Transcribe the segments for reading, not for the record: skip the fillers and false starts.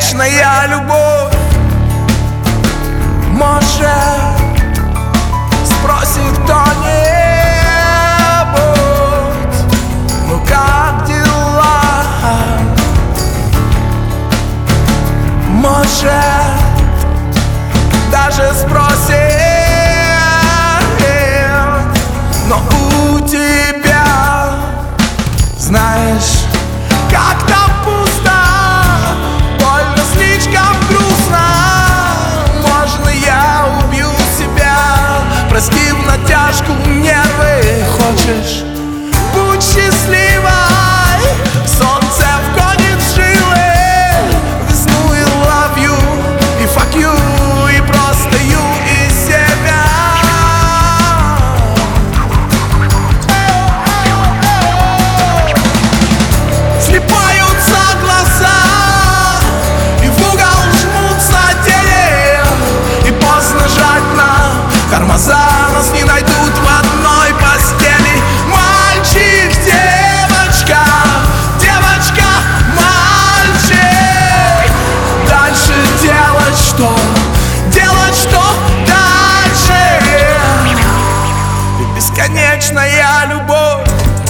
бесконечная любовь. Может, спросит кто-нибудь: ну как дела? Может, даже спросит, но у тебя, знаешь, как-то пусто, больно, слишком грустно. Можно я убью себя, прости в натяжку нервы? Хочешь, будь счастливой, солнце вгонит в жилы весну и love you, и fuck you, и просто you из себя. Слипаются глаза, и в угол жмутся тени, и поздно жать на тормоза. Нас не найдут в одной постели. Мальчик, девочка, девочка, мальчик. Дальше делать что? Делать что дальше? Ведь бесконечная любовь.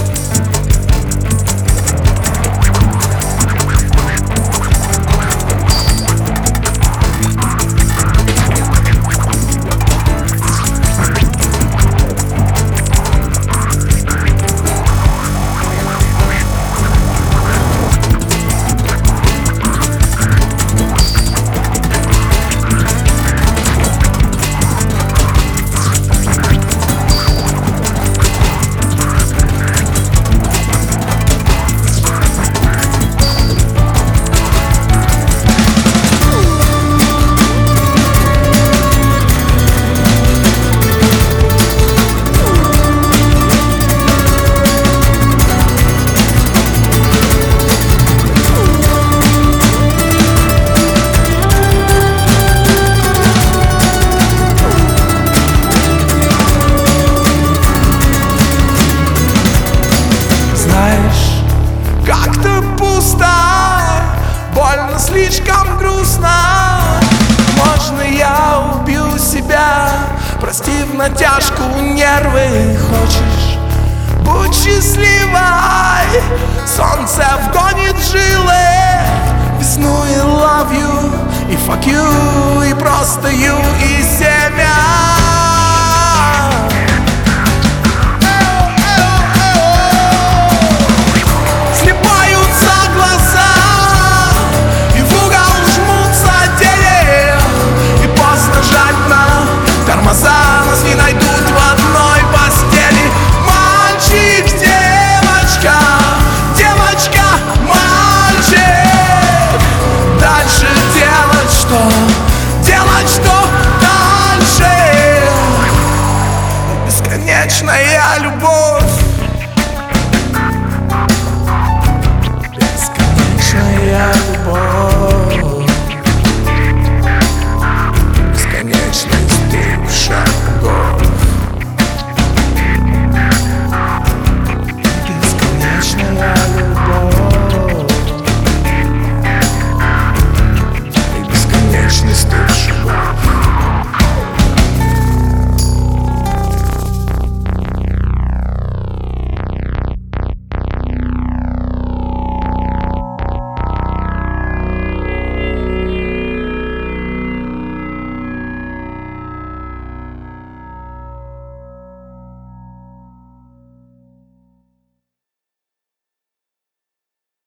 Как-то пусто, больно, слишком грустно. Можно я убью себя, прости в натяжку нервы? Хочешь, будь счастливой, солнце вгонит в жилы весну и love you, и fuck you, и просто you из себя.